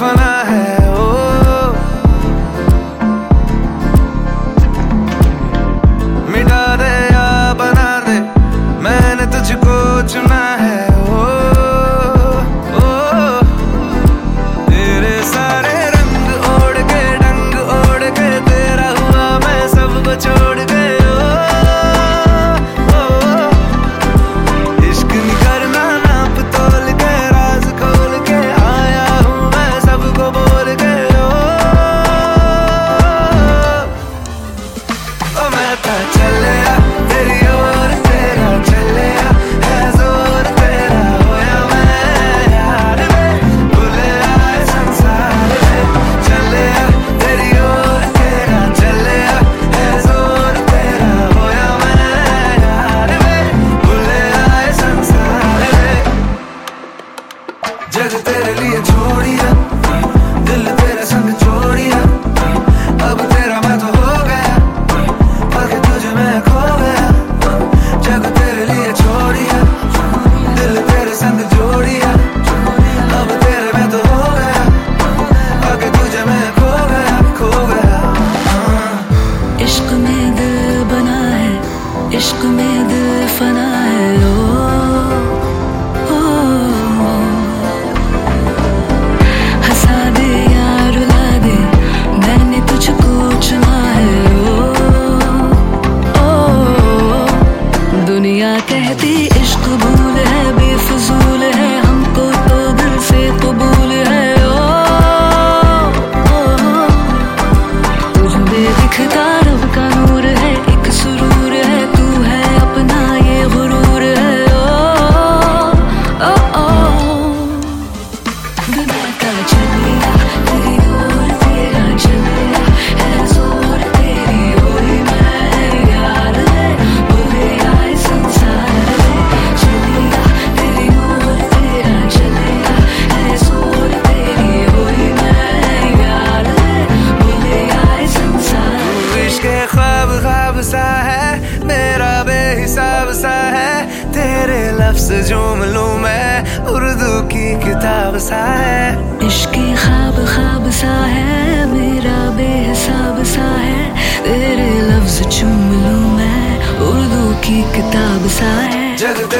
फना है ओ। मिटा दे या बना दे, मैंने तुझको चुना है ओ। तेरे सारे रंग ओढ़ के, डंग ओढ़ के, तेरा हुआ मैं सबको छोड़ के ओ। इश्क नहीं करना नाप तोल के, राज खोल के आया हूँ मैं सबको बोल के ओ। मैं तो चलिया तेरी ओर, तेरा चलिया है जोर, तेरा होया मैं यार में, भूले आए संसार में। चलिया तेरी ओर, तेरा चलिया है जोर, तेरा होया मैं यार में, भूले आए संसार में। जग तेरे लिए छोड़िया, दिल तेरे संग जोड़िया, अब तेरा मैं तो हो गया, पाके तुझे मैं खो गया। जग तेरे लिए छोड़िया, दिल तेरे संग जोड़िया, अब तेरे मैं तो हो गया, पाके तुझे मैं खो गया, खो गया। इश्क में दिल बना है, इश्क में दिल फना है ओ, ओ, ओ। हंसा दे या रुला दे, मैंने तुझको चुना है ओ, ओ। दुनिया कहती इश्क भूल है, बेफजूल है, हमको तो दिल से कबूल है ओ, ओ। तुझ में दिखता रब का नूर है, एक सुरूर है, तू है अपना ये गुरूर है ओ, ओ, ओ। दुनिया का चलिया तेरी ओर, तेरा चलिया है जोर, तेरी होई मैं यार है, भूले आए संसार में। चलिया तेरी ओर, तेरा चलिया है जोर, तेरी होई मैं यार है, भूले आए संसार। इश्क ख्वाब ख्वाब सा है, मेरा बेहिसाब सा है, तेरे लफ्ज झूम लूं मैं, उर्दू की किताब सा है। इश्क ख्वाब ख्वाब सा है, मेरा बेहिसाब सा है, तेरे लफ्ज चूम लूं मैं, उर्दू की किताब सा है। जग